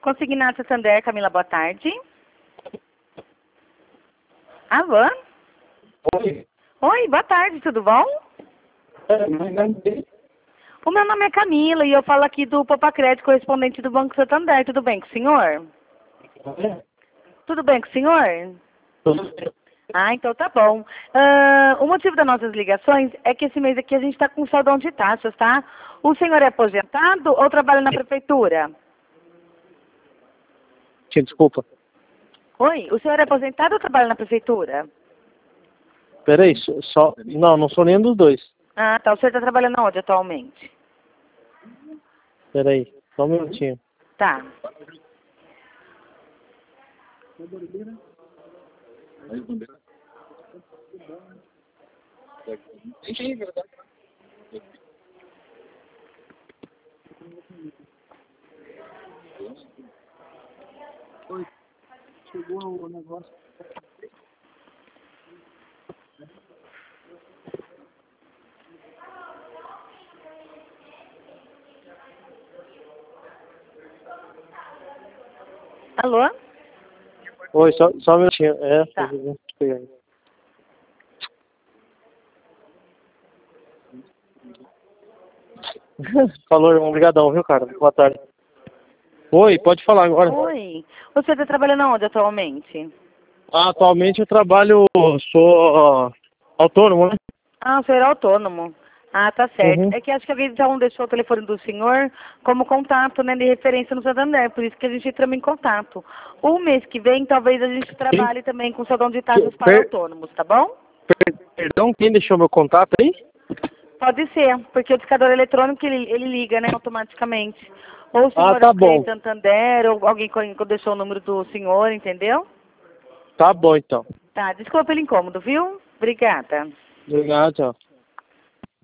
Consignado Santander, Camila, boa tarde. Alô? Oi. Oi, boa tarde, tudo bom? O meu nome é Camila e eu falo aqui do Popacred, correspondente do Banco Santander. Tudo bem com o senhor? Tudo bem com o senhor? Ah, então tá bom. O motivo das nossas ligações é que esse mês aqui a gente está com saldão de taxas, tá? O senhor é aposentado ou trabalha na prefeitura? Desculpa. Oi, o senhor é aposentado ou trabalha na prefeitura? Peraí, só... Não sou nenhum dos dois. Ah, tá. O senhor está trabalhando onde atualmente? Peraí, só um minutinho. Tá. Chegou o negócio. Alô? Oi, só um minutinho. Tá. Falou, irmão. Obrigadão, viu, cara? Boa tarde. Oi, pode falar agora. Oi. O senhor está trabalhando onde atualmente? Atualmente eu trabalho, sou autônomo, né? Ah, o senhor é autônomo. Ah, tá certo. Uhum. É que acho que alguém já não deixou o telefone do senhor como contato, né, de referência no Santander, por isso que a gente entrou em contato. O mês que vem, talvez a gente trabalhe também com saldão de taxas para autônomos, tá bom? Perdão, quem deixou meu contato aí? Pode ser, porque o discador eletrônico ele liga, né, automaticamente. Ou o senhor Tá é bom. Santander, ou alguém deixou o número do senhor, entendeu? Tá bom, então. Tá, desculpa pelo incômodo, viu? Obrigada. Obrigado, tchau.